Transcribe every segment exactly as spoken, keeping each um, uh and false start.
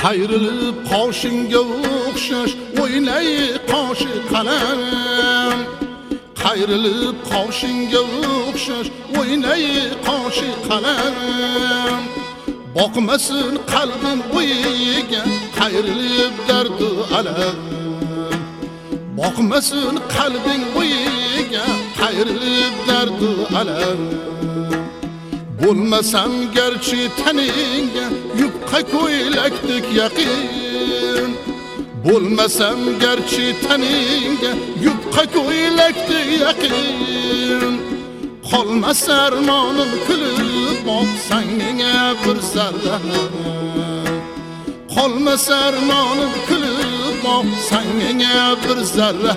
qayrilib qoshingga o'xshash o'ynay qoshi qalam qayrilib qoshingga o'xshash o'ynay qoshi qalam boqmasin qalbim o'yiga qayrilib dardu alam boqmasin qalbing o'yiga qayrilib dardu alam bo'lmasam garchi taningga yupqa ko'ylakdek yaqin bo'lmasam garchi taningga yupqa ko'ylakdek yaqin qolmas armonim kulib boqsang menga bir zarra qolmas armonim kulib boqsang menga bir zarra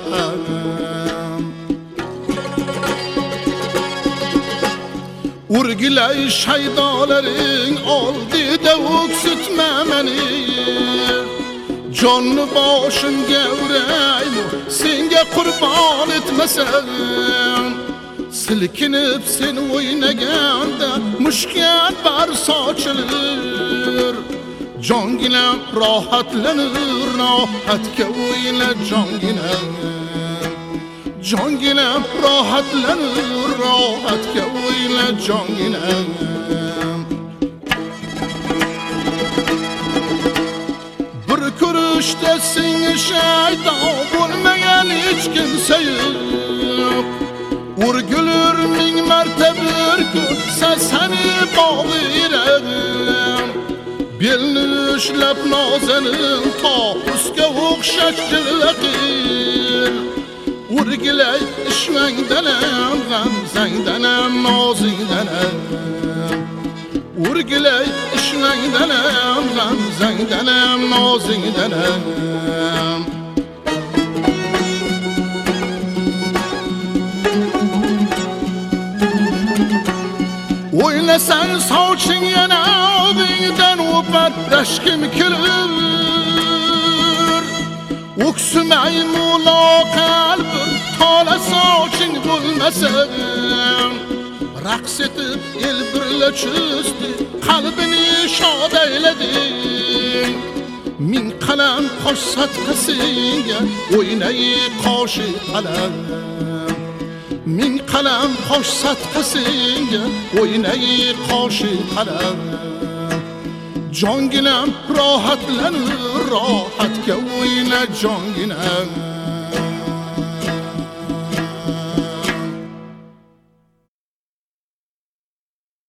urgilay shaydolaring oldida o'ksitma meni jonni boshimga uraymi senga qurbon etmasam silkinib sen o'ynaganda mushkat bar sochilir jonginam rohatlanir rohatga o'yna jonginam jonginam rohatlanir rohatga o'yna jonginam bir ko'rishda senga shaydon bo'lmagan hech kimsa yo'q urgulur ming marta bir ko'rsa seni bog'layram belni ushlab nozanin topusga o'xshash jilva qil urgilay ishmangdanam g'amzangdanam nozingdanam urgilay ishmangdanam g'amzangdanam nozingdanam o'ynasang soching yana oldingdan o'par rashkim kulur o'ksimay mulo qalbim tola soching bo'lmasa raqs etib el birla cho'zdi qalbini shod aylading ming qalam qosh satqasinga o'ynay qoshi qalam ming qalam qosh satqasinga o'ynay qoshi qalam jonginam rohatlanir rohatga o'yna jonginam